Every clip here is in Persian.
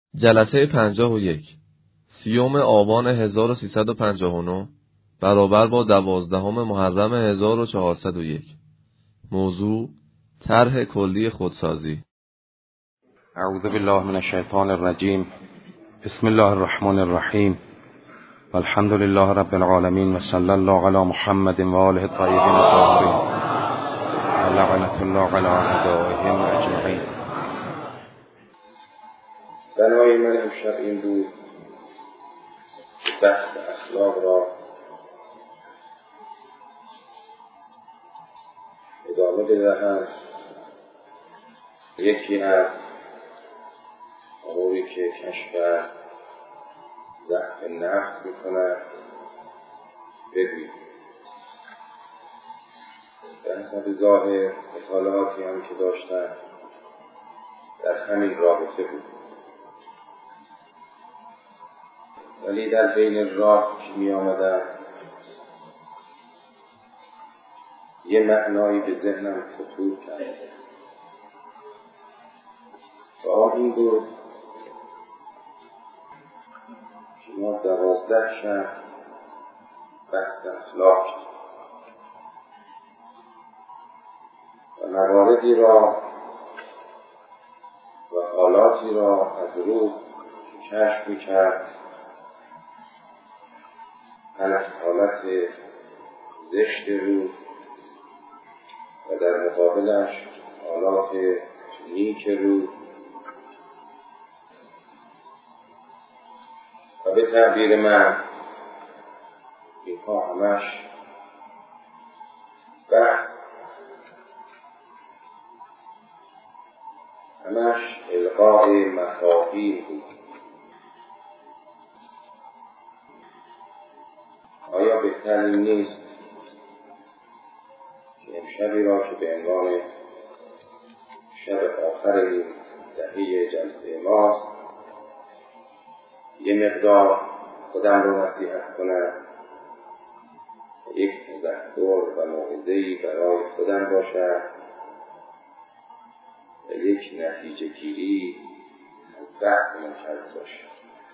جلسه 51 30 آبان 1359 برابر با 12 محرم 1401. موضوع طرح کلی خودسازی. اعوذ بالله من الشیطان الرجیم. بسم الله الرحمن الرحیم. والحمد لله رب العالمین و صلی الله علی محمد و آله الطیبین الطاهرین و لعنة الله علی اعدائهم اجمعین. بنای من امشب این بود که بحث اخلاق را ادامه بدهم. یکی از اموری که کشف ضعف نفس می‌کند بگوییم. به حسب ظاهر مطالعاتی هم که داشتم در همین رابطه بود، ولی در بین راه که می آمدم یه معنایی به ذهنم خطور کرد و آن این بود که ما 12 شب بحث اخلاق و مواردی را و حالاتی را از روح کشف می‌کرد، حالت زشت روح و در مقابلش حالات نیک روح و به تعبیر من اینها همش بحث، همش القاء مفاهیم بود. آیا بهتر این نیست که امشبی را که به عنوان شب آخر این دهه جلسه ماست یه مقدار خودم رو نصیحت کنم، یک تذکر و موعظه‌ای برای خودم باشد و یک نتیجه گیری از بحث منحل باشد.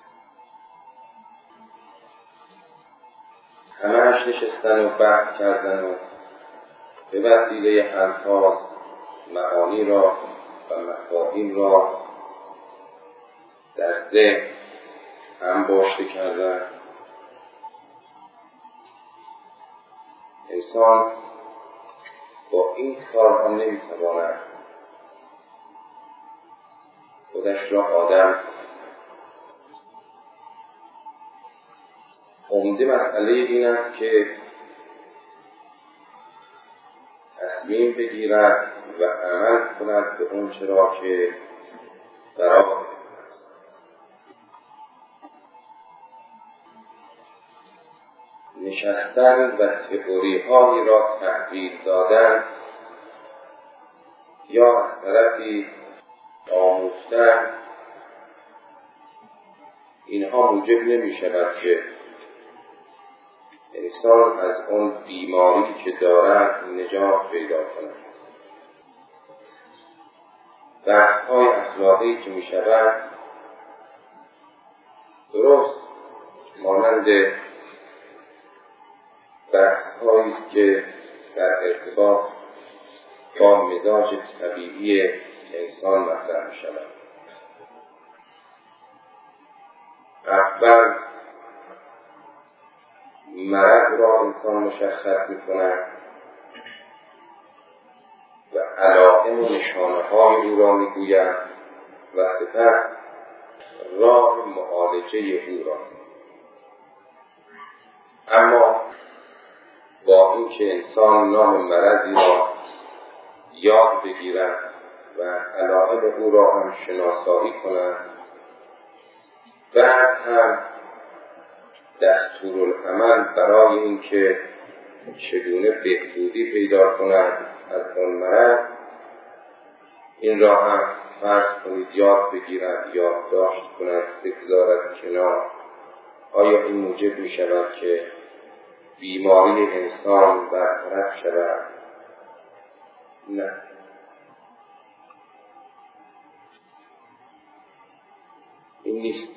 همه‌اش نشستن و بحث کردن و به وسیله الفاظ معانی را و مفاهیم را در ذهن انباشته کردن. انسان با این کارها نمیتواند خودش را آدم کند. عمده مسئله این است که تصمیم بگیرد و عمل کند به اون چرا که برای نشستن و تئوری هایی را تحویل دادن یا از طرفی آموختن، اینها موجب نمی شود که انسان از اون بیماری که دارد نجات پیدا کند. بحث‌های اخلاقی که می شود درست مانند بحث‌هایی است که در ارتباط با مزاج طبیعی انسان مطرح می شود. اول مرض را انسان مشخص می کند و علائم و نشانه های او را می گوید و سپس راه معالجه او را. اما با اینکه انسان نام مرضی را یاد بگیرد و علائم او را هم شناسایی کند، بعد هم دستورالعمل برای اینکه چگونه بهبودی پیدا کند از آن مرض، این را هم فرض کنید یاد بگیرد، یادداشت کند، بگذارد کنار. آیا این موجب می شود که بیماری انسان برطرف شود؟ نه. این نیست.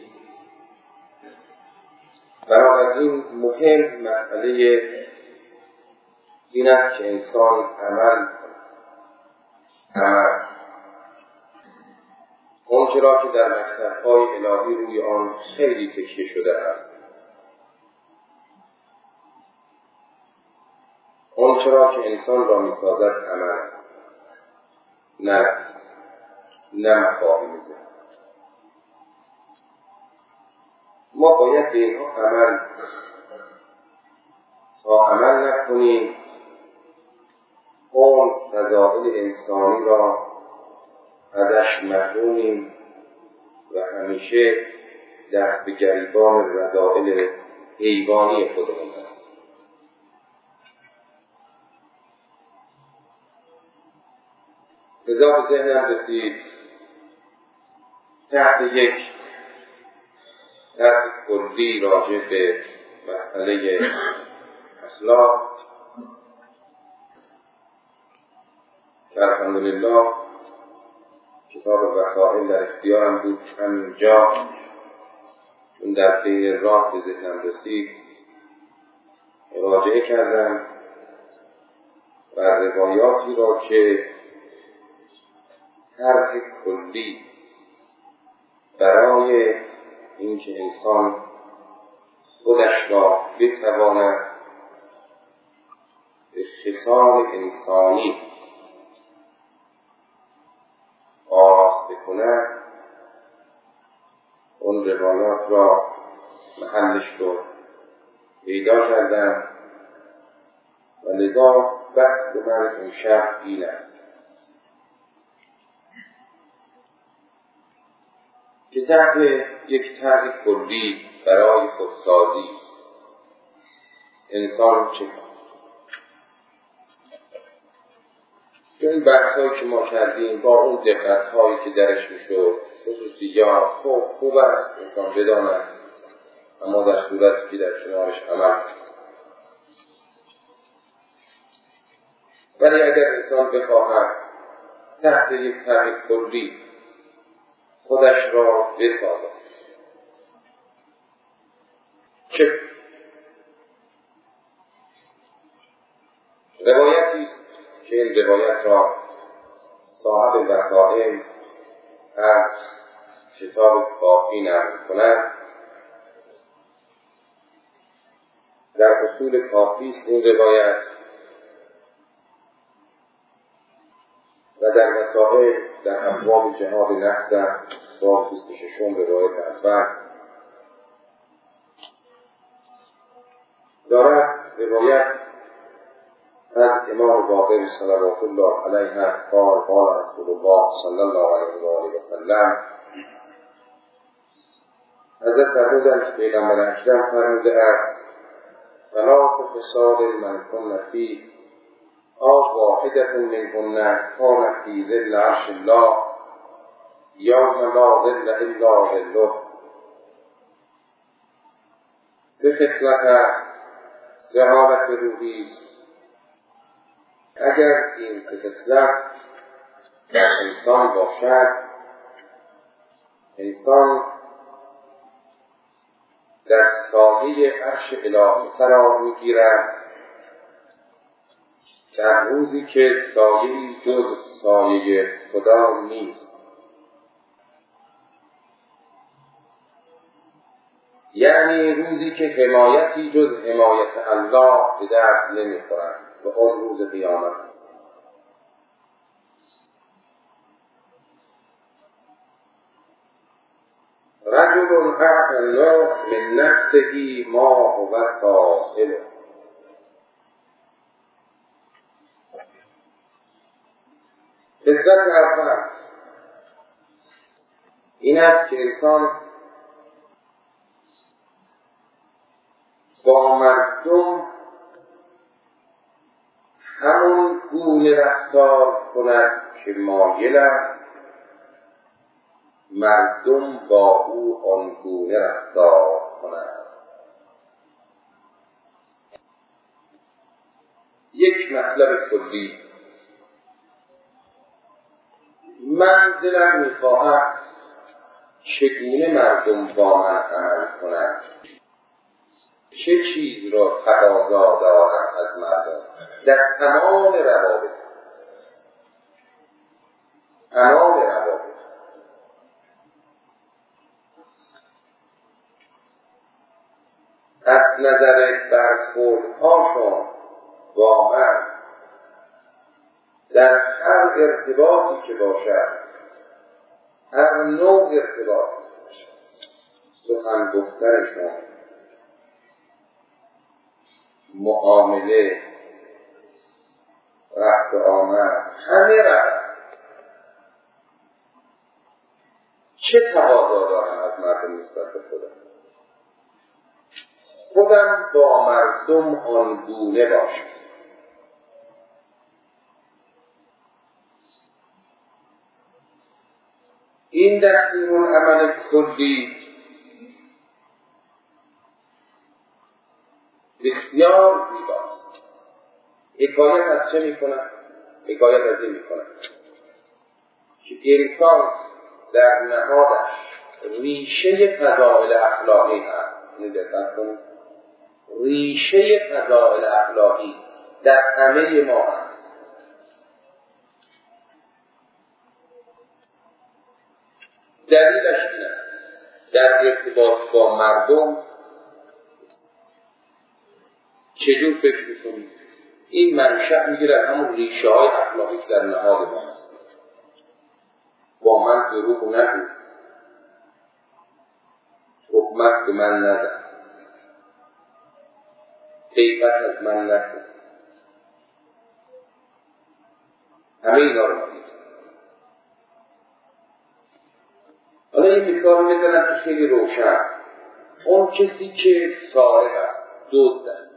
بنابراین مهم مسئله این است که انسان عمل آنچه را که در مکتب‌های الهی روی آن خیلی تکیه شده است، آنچه را که انسان را می‌سازد عمل است، نه مفاهیم ذهن. ما باید به اینها عمل تا عمل نکنیم اون فضائل انسانی را ازش محرومیم و همیشه دست به گریبان رذائل حیوانی خودمون هستیم. لذا به ذهنم رسید تحت یک کلی راجع به مسئله اخلاق که الحمدلله کتاب وسائل در اختیارم بود، همینجا چون در بین راه به ذهنم رسید مراجعه کردم و روایاتی را که طرح کلی برای اینکه انسان خودش را بتواند به خصال انسانی آراسته کند، اون روایات را محلش رو پیدا کردم و لذا بحث من امشب این است که تحت یک طرح کلی برای خودسازی انسان چه کند. این بحثایی که ما کردیم با اون دقت‌هایی که درش میشد خصوصیات خوب است انسان بداند، اما در صورتی که در کنارش عمل کنید. ولی اگر انسان بخواهد تحت یک طرح کلی خودش را بسازد چه؟ روایتی است که این روایت را صاحب وسائل از کتاب کافی نقل کند. در اصول کافی است این روایت و در وسائل در ابواب جهاد نفس است، باب 26 روایت اول دارد. روایت از امام باقر صلوات الله علیه است قال رسول الله صلی الله علیه و آله و سلم، حضرت فرمودند که پیغمبر اکرم فرموده است ثلاث خصال من کن فیه واحدة منهن كان في ظل عرش الله یوم لا ظل الا ظله. سه خصلت است، سه حالت روحی است. اگر این سه خصلت در انسان باشد، انسان در سایه عرش الهی قرار میگیرد، در روزی که سایه‌ای جز سایه خدا نیست. یعنی روزی که حمایتی جز حمایت الله به درد نمی‌خورد و آن روز قیامت. رجل اعطى الله من نفسه ما هو سائله. خصلت اول این است که انسان با مردم همون گونه رفتار کند که مایل است مردم با او آنگونه رفتار کنند. یک مطلب کلی، من دلم می‌خواهد چگونه مردم با من عمل کنند، چه چیز را تقاضا دارم از مردم در تمام روابط. از نظر برخوردهاشون با من در هر ارتباطی که باشد، هر نوع ارتباطی باشد، سخن گفتنشون، معامله، رفت آمد، همه رفت، چه تقاضا دارم از مردم نسبت به خودم با مردم آنگونه باشم. این دستورالعمل کلی بسیار زیباست. حکایت از چه میکنن؟ حکایت از این میکنن که انسان در نهادش ریشه فضائل اخلاقی هست. دقت کنید، ریشه فضائل اخلاقی در همه ما هست. دلیلش این است در ارتباط با مردم چجور فکر میکنید؟ این منشأ میگیره همون ریشه های اخلاقی که در نهاد ما هست. با من دروغ نگو، تهمت به من نزن، غیبت از من نکن. همه اینا رو میگید. حالا این مثال میزنم که خیلی روشن. اون کسی که سارق است، دزد است،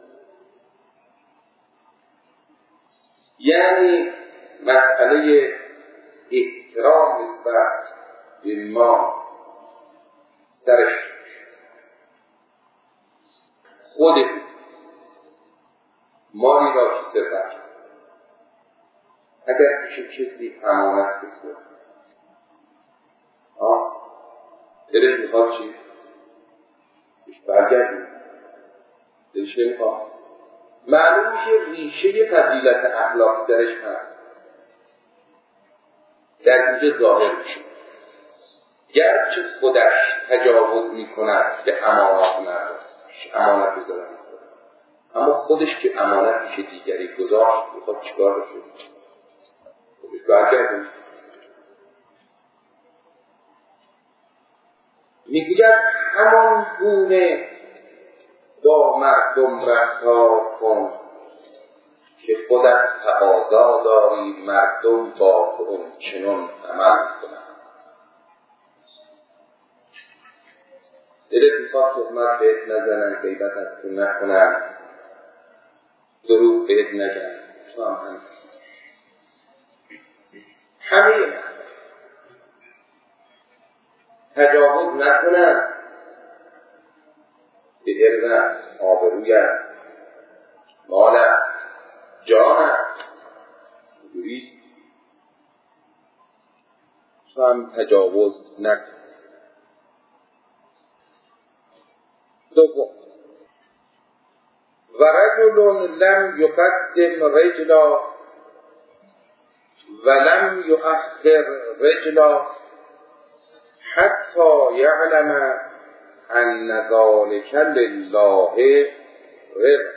یعنی مسئله احترام نسبت به ما سرش خود مالی را که سرد اگر پیش کسی امانت بسید دلش میخواد چی؟ برگردیم دلش نمیخواد. معلوم میشه ریشه فضیلت اخلاقی درش هست، در اینجا ظاهر میشه. گرچه خودش تجاوز میکند به امانات مردم، امانت بذاره میکنه، اما خودش که امانت میشه دیگری گذاشت، میخواد چیکار بشه؟ خودش برگردیم. میگوید همان گونه با مردم رفتار کن که خودت تقاضا داری مردم با تو اون چنون عمل کنند. دلت میخواد تهمت بهت نزنن، غیبت از تو نکنن، دروغ بهت نگن، تو هم همه تجاوز نکنن به عرضت، آبرویت، مالت، جانت، دوریست، تو هم تجاوز نکن. دوم، و رجل لم یقدم رجلا ولم یؤخر رجلا حتی یعلم ان ذلک لله رضا.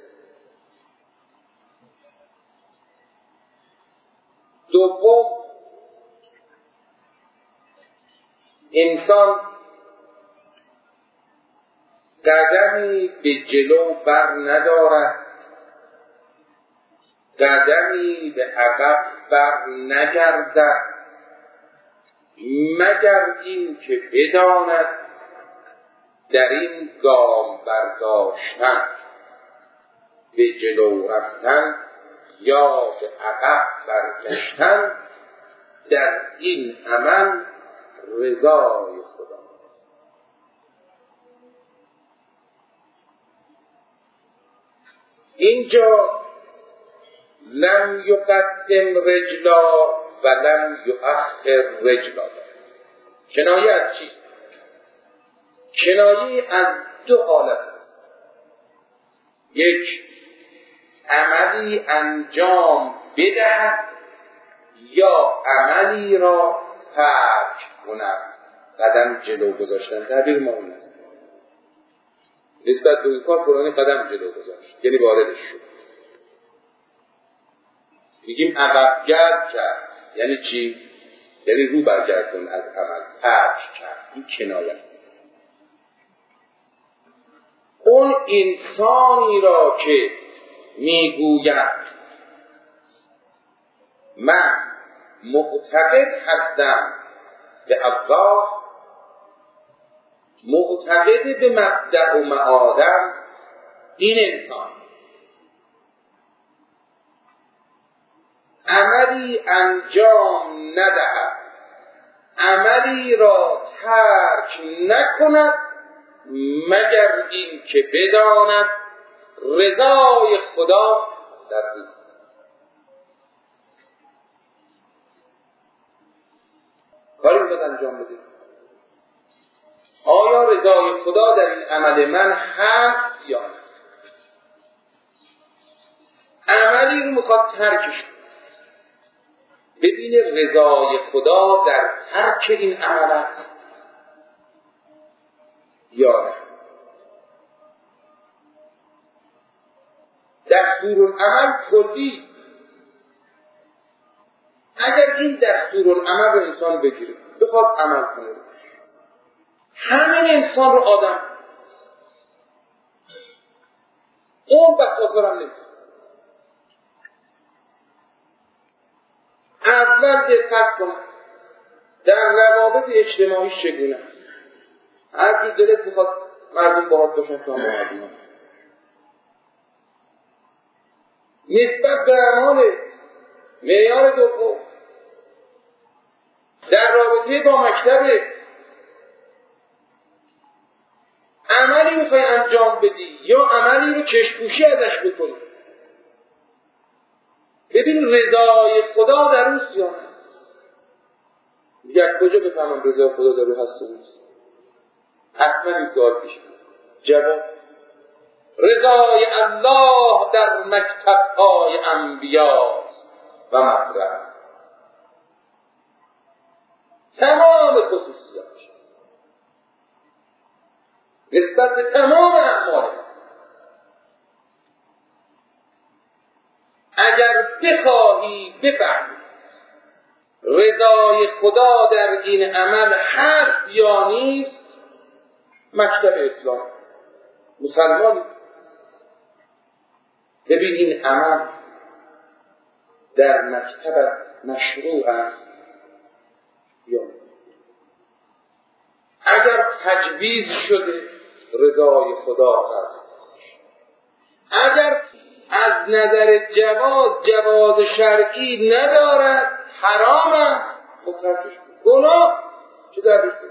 دوم، انسان قدمی به جلو بر ندارد، قدمی به عقب بر نگردد، مگر این که بداند در این گام برداشتن، به جلو رفتن یا به عقب برگشتن، در این عمل رضای خدا. اینجا لم یقدم رجلا و لم یؤخر رجلا کنایه از چیست؟ کنایه از دو حالت است. یک، عملی انجام بدهد یا عملی را ترک کند. قدم جلو گذاشتن تعبیر ما اون است. نسبت به این کار فلانی قدم جلو گذاشت، یعنی واردش شد. میگیم عقب‌گرد کرد، یعنی چی؟ یعنی رو برگردون از عمل، ترک کرد. این کنایه. اون انسانی را که میگوید من معتقد هستم به الله، معتقد به مبدأ و معادم، این انسان عملی انجام ندهد، عملی را ترک نکند مگر این که بداند رضای خدا در این. کاری باید انجام بده. آیا رضای خدا در این عمل من هست یا نه؟ عملی رو میخواد ترکش کنه، ببینه رضای خدا در ترک این عمل است یا نه. دستورالعمل کلی. اگر این دستورالعمل رو انسان بگیره بخواد عمل کنه، همین انسان رو آدم اون بخاطرم نمیشه. اول دقت کنه در روابط اجتماعی چگونه. هر کی دلت میخواد مردم باهات باشن تو هم با مردم. نسبت به اعمال معیار دوم در رابطه با مکتب، عملی میخوای انجام بدی یا عملی رو چشم‌پوشی ازش بکنی، ببین رضای خدا در اون یا نه. دیگر کجا بفهمم رضای خدا در اون هست و نیست؟ حتما این سوال پیش میاد. جواب: رضای الله در مکتب‌های انبیا و مطرح تمام خصوصیاتش نسبت به تمام اعمال. اگر بخواهی بفهمی رضای خدا در این عمل هست یا نیست، مکتب اسلام مسلمان ببین این عمل در مکتب مشروع است یا نه. اگر تجویز شده رضای خدا هست، اگر از نظر جواز شرعی ندارد حرام است، مخرجش گناه چه دردش بود.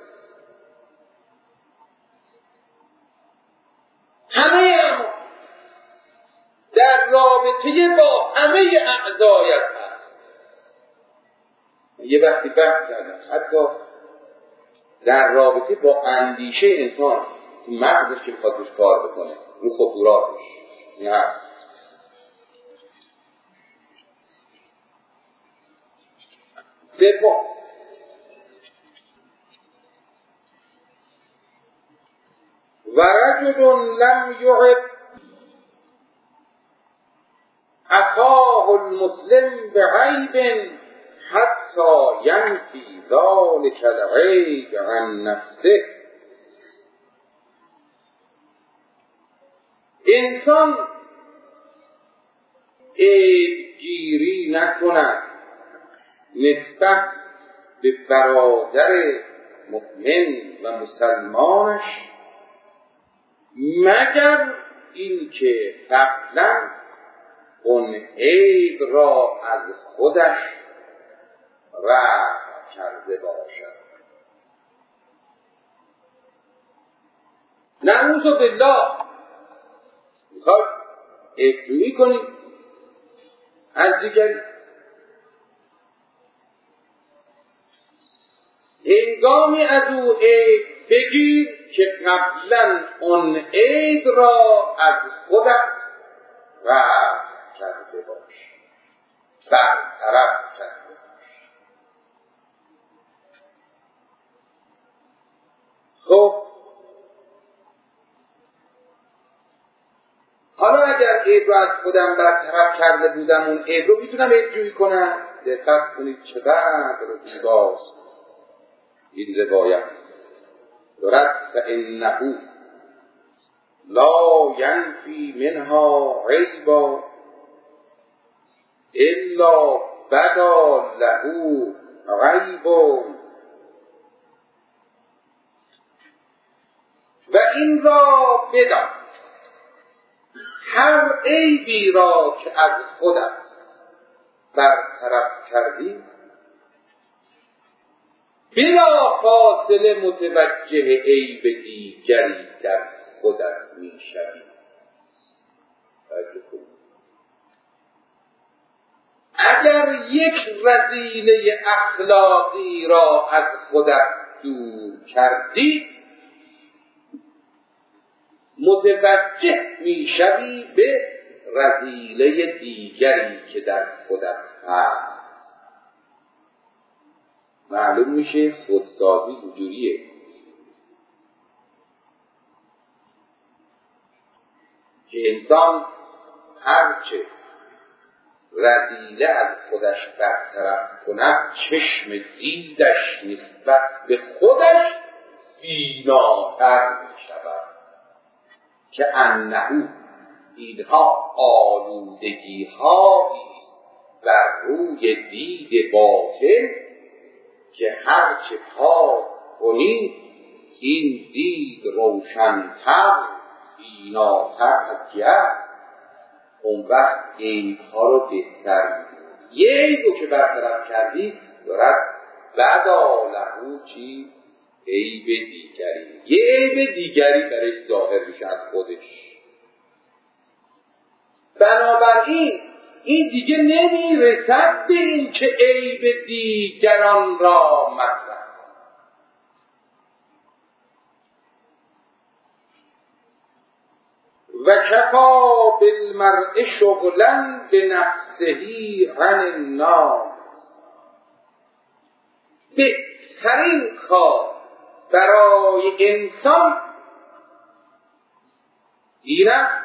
همه اما در رابطه با همه اعضایت هست. یه وقتی بحث کردم حتی در رابطه با اندیشه انسان، مغزش که میخواد روش کار بکنه، رو خطوراتش نه. سوم، و رجل لم یعب اخاه المسلم بعیب حتی ینفی ذلک العیب عن نفسه. انسان عیبگیری نکند نسبت به برادر مؤمن و مسلمانش مگر اینکه قبلا اون عیب را از خودش رفع کرده باشد. نعوذ بالله میخواد عیبجویی کنی از دیگری، هنگامی از او عیب بگیر که قبلا آن عیب را از خودت رفع کرده باش، برطرف کرده باش. خب حالا اگر عیب را از خودم برطرف کرده بودم، اون عیب رو میتونم عیب جویی کنم؟ دقت کنید چقدر زیباست این روایت. دارد فإنه لا ینفی منها عیبا الا بدا له غیب، و این را بدان هر عیبی را که از خودت برطرف کردی بلا فاصله متوجه عیب دیگری در خودت می شوی. اگر یک رذیله اخلاقی را از خودت دور کردی متوجه می شوی به رذیله دیگری که در خودت هست. معلوم میشه خودسازی وجودیه. که انسان هرچه رذیله از خودش برطرف کند چشم دیدش نسبت به خودش بیناتر می شود، که انه اینها آلودگی هایی بر روی دید باطن که هرچه پاک کنی این دید روشن‌تر بیناتر از گرد، اون وقت عیب‌ها رو بهتر می‌بینی. یه عیب رو که برطرف کردی دارد بدا له چی؟ عیب دیگری، یه عیب دیگری برش ظاهر میشه از خودش. بنابراین این دیگه نمیرسد به این که عیب دیگران را مطرح کند. و کفا بالمرء شغلا بنفسه عن الناس، بهترین کار برای انسان این است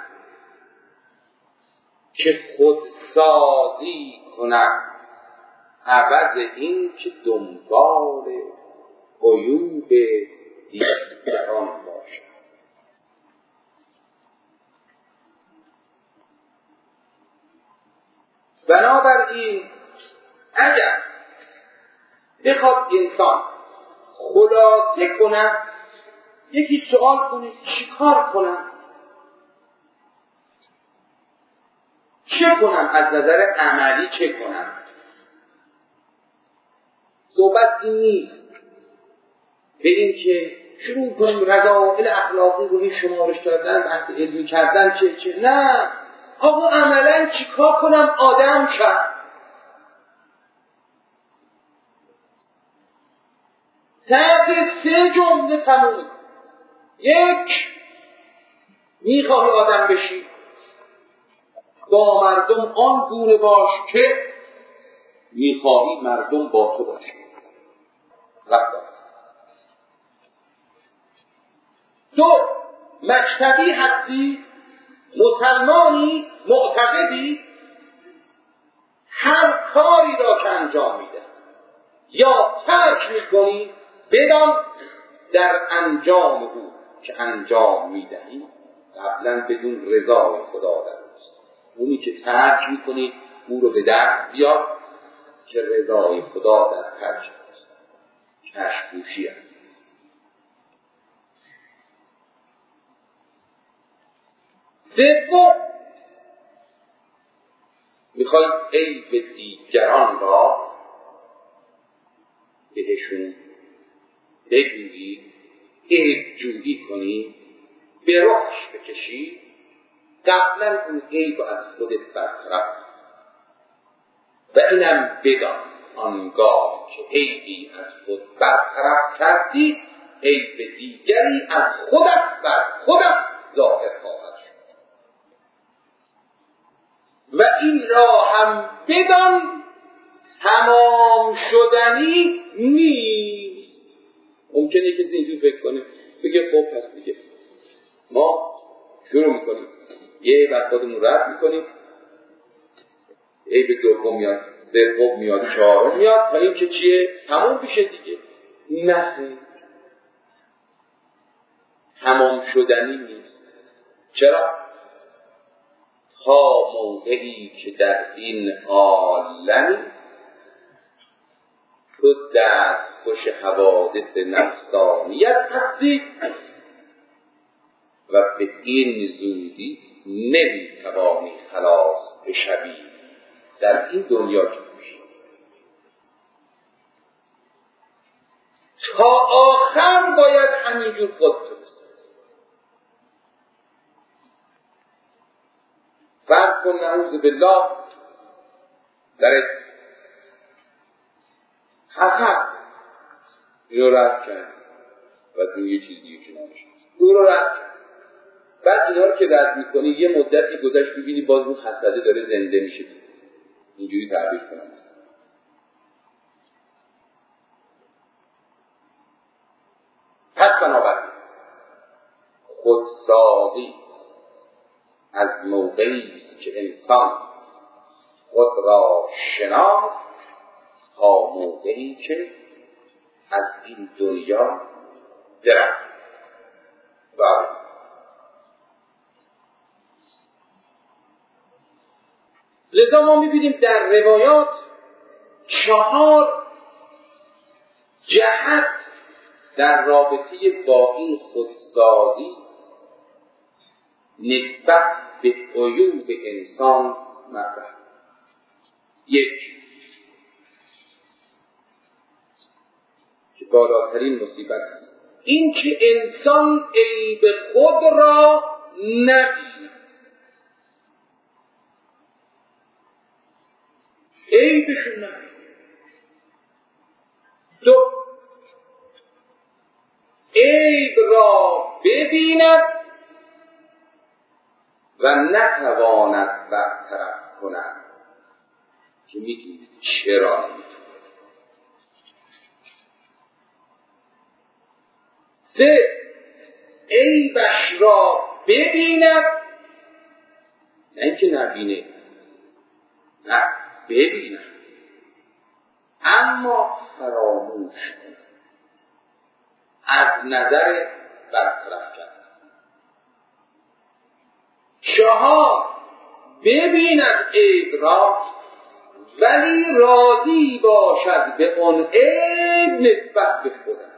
که خودسازی کند عوض این که دنبال عیوب دیگران باشد. بنابراین اگر بخواد انسان خلاصه کند، یکی سوال کنید چی کار کنم؟ چه کنم؟ از نظر عملی چه کنم؟ صحبت این نیست به این که شروع کنیم رذائل اخلاقی رو شمارش دادن، بحث علمی کردن چه نه. آقا عملا چی کار کنم آدم شد؟ تحت 3 جمله تموم. 1، میخواهی آدم بشی، با مردم آن گونه باش که میخواهی مردم با تو باشه. رفتار. 2، مکتبی هستی، مسلمانی، معتقدی، هر کاری را که انجام میده یا ترک میکنی بدان در انجام او که انجام میدهی قبلا بدون رضای خدا در اوست. اونی که ترک میکنی او رو به دست بیار که رضای خدا در ترک است. کشکوشی است. سوم، میخوای عیب دیگران را بهشون بگویی، عیب جویی کنی، به رخش بکشی، قبلا اون عیب از خودت برطرف و اینم بدان آنگاه که عیبی از خود برطرف کردی عیب دیگری از خودت بر خودت ظاهر خواهد شد و این را هم بدان تمام شدنی نیست. ممکنه که اینجور فکر کنه بگه خب پس دیگه ما شروع میکنیم یه بر خودمون رد میکنیم، عیب دوم میاد، سوم میاد، چهارم میاد و این که چیه؟ تمام میشه دیگه. نه، تمام شدنی نیست. چرا؟ تا موقعی که در این عالمی تو دست خوش حوادث نفسانیت هستی و به این زودی نمیتوانی خلاص بشوی در این دنیا که میشی. تا آخر باید همینجور خودت فرض کن نعوذ بالله در حسد اینو رد کرد و تو یه چیز دیگه که نمیشه اون رو رد کرد. بعد اینا رو که رد میکنی یه مدتی گذشت ببینی باز اون حسده داره زنده میشه. اینجوری تعبیر کنم پس بنابراین خودسازی از موقعی است که انسان خود را شناخت تا موقعی که از این دنیا درخت لذا ما می‌بینیم در روایات 4 جهت در رابطه با این خودسازی نسبت به عیوب انسان مطرح. 1 که بالاترین مصیبت است این که انسان عیب خود را نبیند. عیبشون نبیند. 2 عیب را ببیند و نتواند برطرف کند که میگید چرا نمیتونه. 3 عیبش را ببیند، نه اینکه نبینه، نه ببیند اما فراموش کند، از نظر برطرف کرد. 4 ببیند عیب را ولی راضی باشد به اون عیب نسبت به خودش.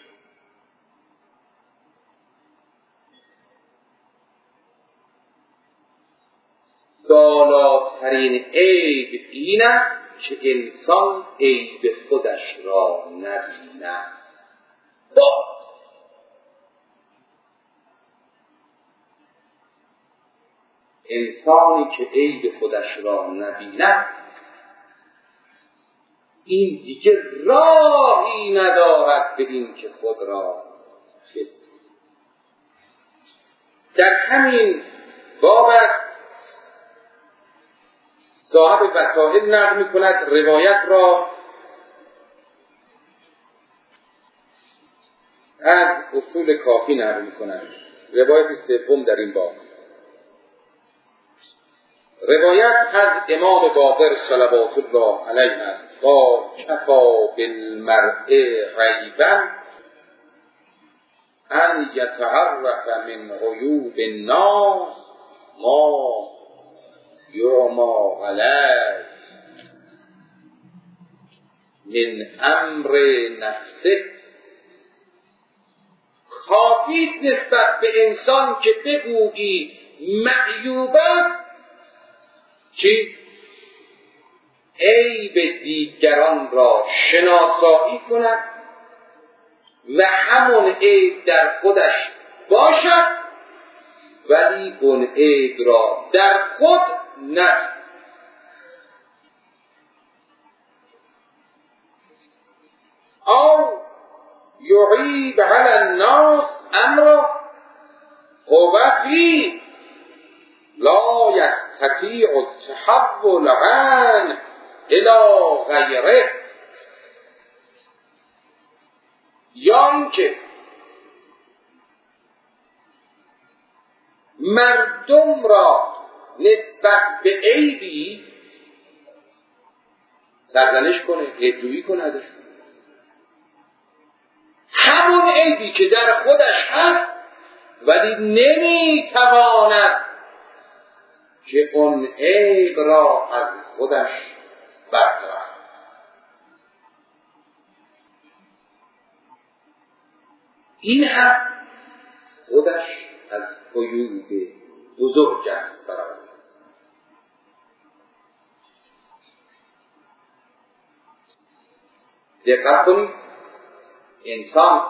بالاترین عیب این است که انسان عیب خودش را نبیند. انسانی که عیب خودش را نبیند این دیگه راهی ندارد به این که خود را ببیند. در همین باب صاحب وسائل نقل می‌کند روایت را از اصول کافی نقل می‌کند. روایت سوم در این باب، روایت از امام باقر صلوات الله علیه است: قال کفا بالمرء عیبا ان یتعرف من عیوب الناس ما یرما علیه من امر نفسه. کافی نسبت به انسان که بگویی معیوب است که عیب دیگران را شناسایی کند و همون عیب در خودش باشد ولی اون عیب را در خود نه. او یعیب علی الناس امرا هو فیه لا یستطیع التحول عنه الی غیره. یا اینکه مردم را نسبت به عیبی سرزنش کنه، عیب‌جویی کنه ازش، همون عیبی که در خودش هست ولی نمیتواند که اون عیب را از خودش بردارد. این هم خودش از عیوب بزرگ است برای دقت کنید. انسان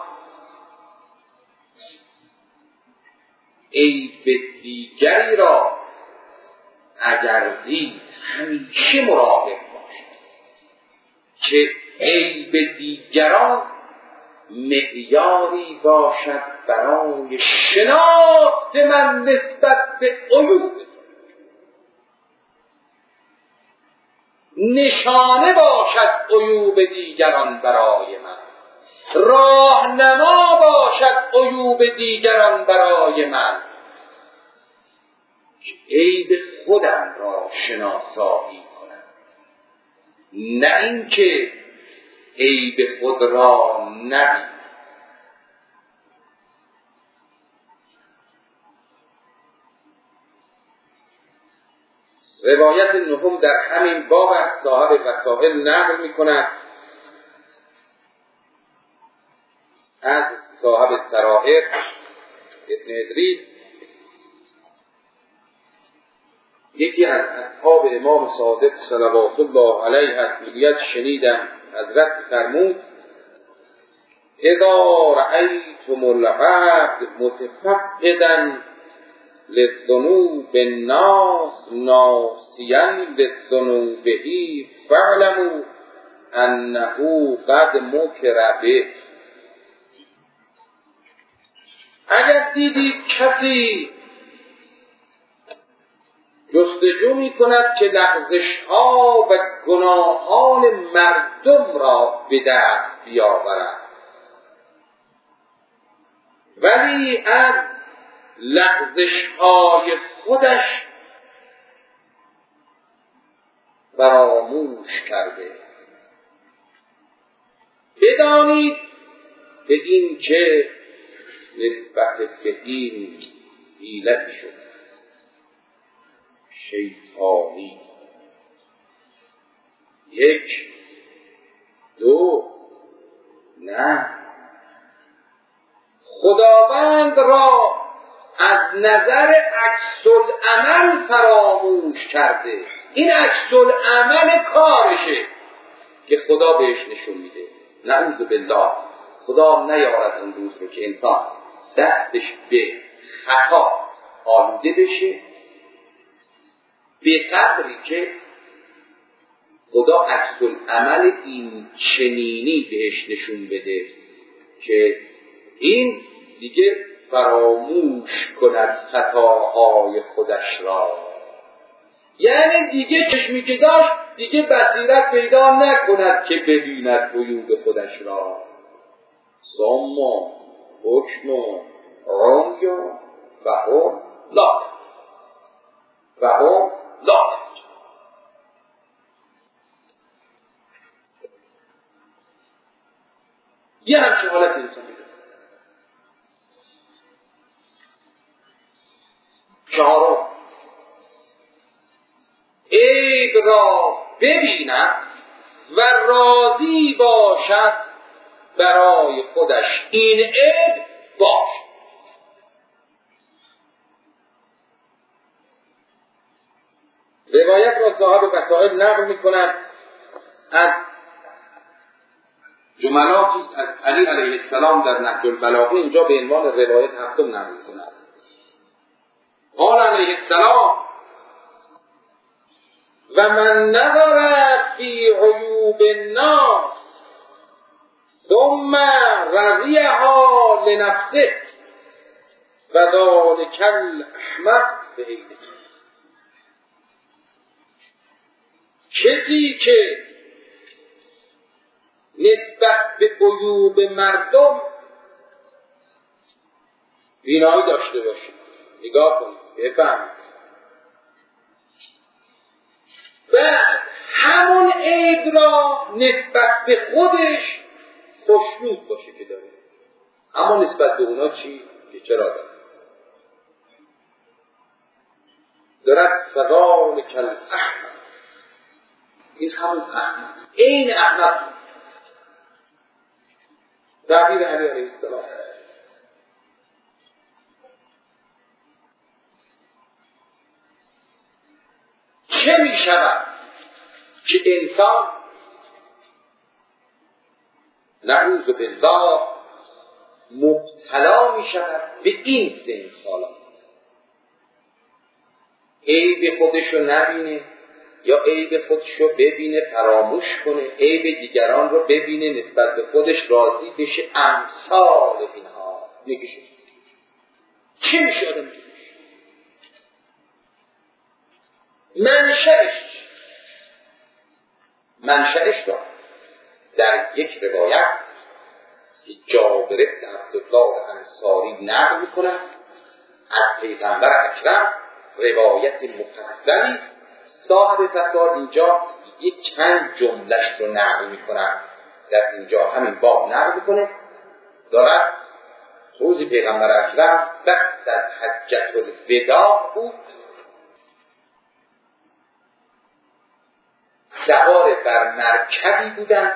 عیب دیگری را اگر دید همیشه مراقب باشد که عیب دیگران معیاری باشد برای شناخت من نسبت به عیوب، نشانه باشد عیوب دیگران برای من، راهنما باشد عیوب دیگران برای من، عیب خودم را شناسایی کنم، نه اینکه عیب خود را نبینم. روایت نهم در همین باب از صاحب وسائل نقل می‌کند از صاحب سرائر ابن ادریس، یکی از اصحاب امام صادق صلوات الله علیه است، میگوید شنیدم حضرت فرمود اذا رأیتم العبد متفقدا للذنوب الناس ناسیا للذنوبه فاعلموا انه قد مکر به. اگر دیدید کسی جستجو می کند که لغزش‌ها و گناهان مردم را به دست بیاورد ولی از لغزش‌های خودش فراموش کرده، بدانید به این که نسبت به این حیلتی شده شیطانی. یک دو نه، خداوند را از نظر عکس‌العمل فراموش کرده. این عکس‌العمل کارشه که خدا بهش نشون میده. نعوذ بالله، خدا نیارد اون روز رو که انسان دستش به خطا آلوده بشه به قدری که خدا عکس‌العمل این چنینی بهش نشون بده که این دیگه فراموش کند خطاهای خودش را، یعنی دیگه چشمی که داشت دیگه بصیرت پیدا نکند که ببیند عیوب خودش را. صم حکم عمی و هم لا. یه همچه حالت انسان میده. چهارم، عیب را ببیند و راضی باشد برای خودش این عیب باشد. روایت را صاحب وسائل نقل می‌کند از جملاتی از علی علیه السلام در نهج البلاغه، اینجا به عنوان روایت هفتم نقل می‌کند. قال علیه السلام و من نظر فی عیوب الناس ثم رضیها لنفسه و ذلک الاحمق بعینه. کسی که نسبت به عیوب مردم بینایی داشته باشه، نگاه کنید بفهمید، بعد همون عیب را نسبت به خودش خوشنود باشه که داره، اما نسبت به اونا چی؟ که چرا دارد سوال کل احمد. این همون احمد، این احمد تعبیر علی علیه السلام. چه می شود که انسان نعوذ بالله مبتلا می شود به این سن سالان، عیب خودشو نبینه یا عیب خودشو ببینه فراموش کنه، عیب دیگران رو ببینه نسبت به خودش راضی بشه، امثال اینها نگیشه. چی میشه آدم؟ منشأش را در یک روایت که جابر بن عبدالله انصاری نقل می‌کند از پیغمبر اکرم، روایت مفصلی. صاحب فتاوی اینجا یک چند جمله‌اش رو نقل می‌کند، در اینجا همین باب نقل می‌کنه. دارد روزی پیغمبر اکرم بعد از حجة الوداع بود، سوار بر مرکبی بودن،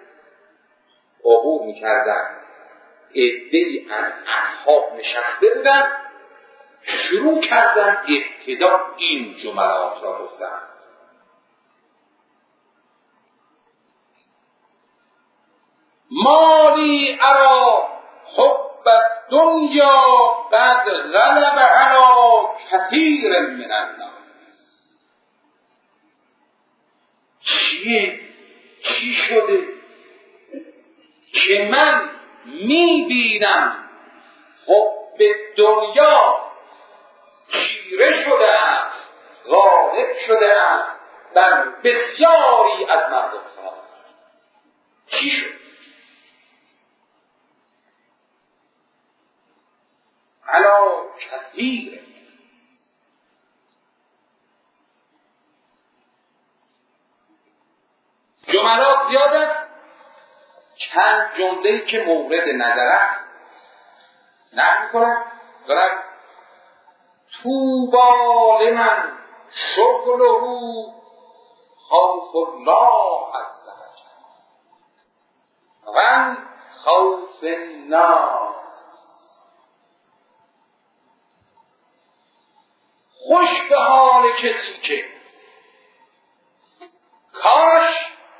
عبور می‌کردن، عده‌ای از اصحاب نشسته بودن، شروع کردن ابتدا این جملات را گفتن: مالی ارا حب الدنیا قد غلب علی کثیر من الناس. چی شده که من میبینم حب دنیا چیره شده است، غالب شده است بر بسیاری از مردم ها. چی شد؟ علا کثیر. جملات زیاد است، چند جمله‌ای که مورد نظر است نقل می‌کنم. دارد طوبی لمن شغله خوف الله عز وجل و خوف الناس. خوش به حال کسی که کاش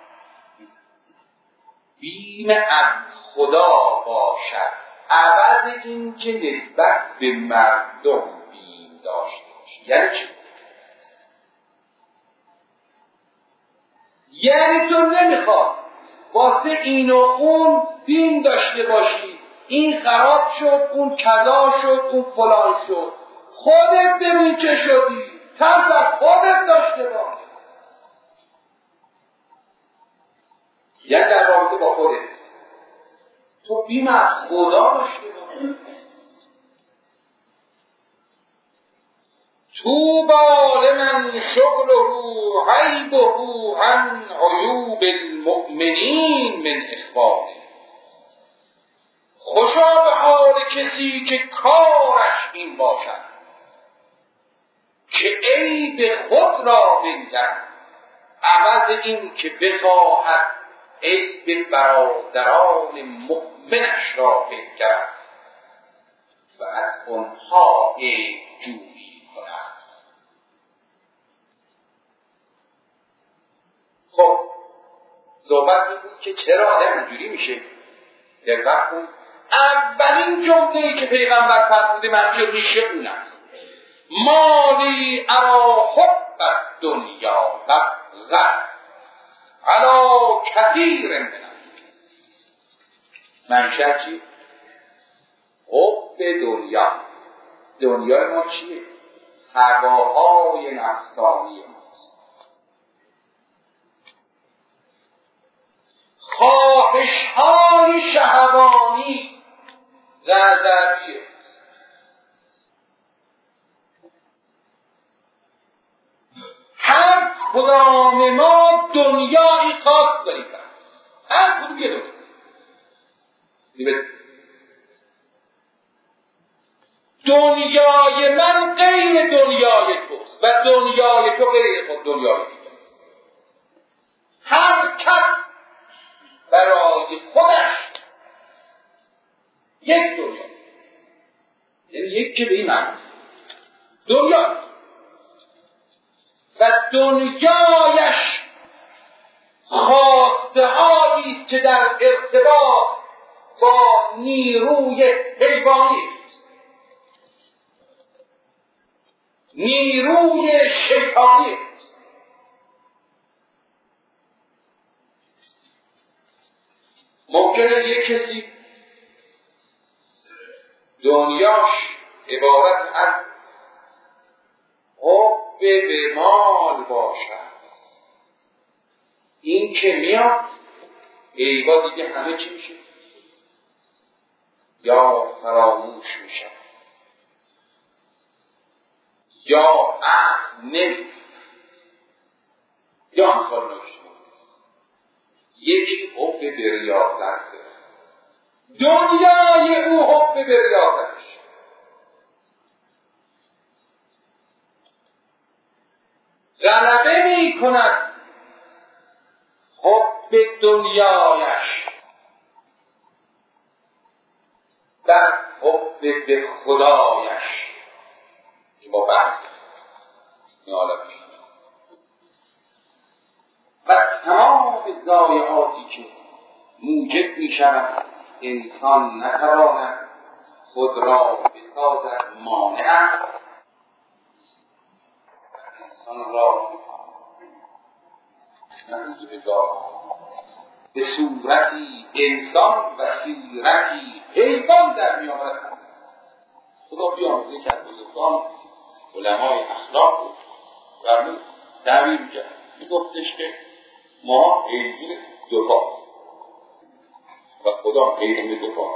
بیم از خدا باشد عوض این که نسبت به مردم بیم داشته باشد. یعنی چی؟ یعنی تو نمیخواد واسه این و اون بیم داشته باشی، این خراب شد، اون کذا شد، اون فلان شد. خودت ببین چه شدی، ترس از خودت داشته باش. یعنی در رابطه با خودت تو بیم از خدا داشته باش. طوبی لمن شغله عیبه عن عیوب المؤمنین من اخباره. خوشا به حال کسی که کارش این باشد که عیب خود را بنگرد عوض این که بخواهد عیب برادران مؤمنش را بنگرد و از آنها عیب جویی کند. خب صحبت این بود که چرا آدم اینجوری میشه. دقت کن، اولین جمله‌ای که پیغمبر فرموده منظور ریشه اون است: مالی ارا حب الدنیا و غلب علی کثیر من الناس. منشأ چی؟ حب دنیا. دنیای ما چیه؟ هواهای نفسانی ماست، خواهش‌های شهوانی غضبیه. هر کدام ما دنیایی خاص داریم، هر کدوم یه دوست. دنیای من غیر دنیای توست و دنیای تو غیر خود دنیای دیگه. هر کس برای خودش یک دنیا، یعنی یک که به این معنی دنیا و دنیایش خواسته هایی که در ارتباط با نیروی حیوانی، نیروی شیطانی. ممکنه یک کسی دنیاش عبارت از حب به مال باشد، این که میاد ایوا دیگه همه چی میشه یا فراموش میشه یا نمی یا انسان نشون. یکی حب به ریاست، دنیای او حب به ریاستش. غلبه می کند حب دنیایش در حب به خدایش که با بحث این عالم و تمام ضایعاتی که موجب می شود انسان نتواند خود را بسازد مانع، انسان را به صورتی انسان و صورتی حیوان در می آمد. خدا بیاموزه کرد بزرگان علمای اخلاق بود و تعبیر می‌کرد، میگفتش که ما حیوان دوتا و خدا حیوان دوتا،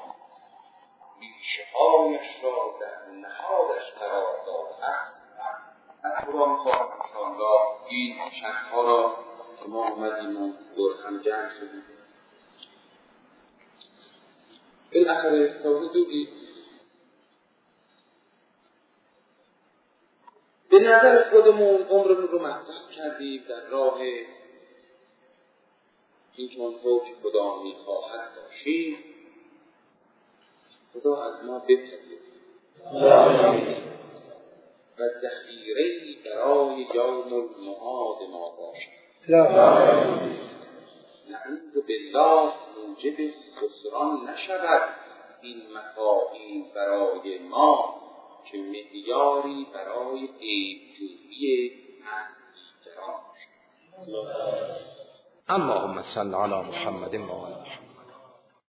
ریشه‌هایش را در نهادش قرار داده است. از خدا می‌خواهم انشاءالله این شخص‌ها را که ما اومدیم و دور هم جمع شدیم بالاخره تا حدودی به نظر خودمون عمرمون رو مصرف کردیم در راه این چون که خدا می‌خواهد باشیم. خدا از ما بپذیرد و ذخیره‌ای برای یوم المعاد ما باشد. نعوذ بالله موجب خسران نشود این مفاهیم برای ما که معیاری برای عیب‌جویی از دیگران باشد. اللهم صل علی محمد و آل محمد.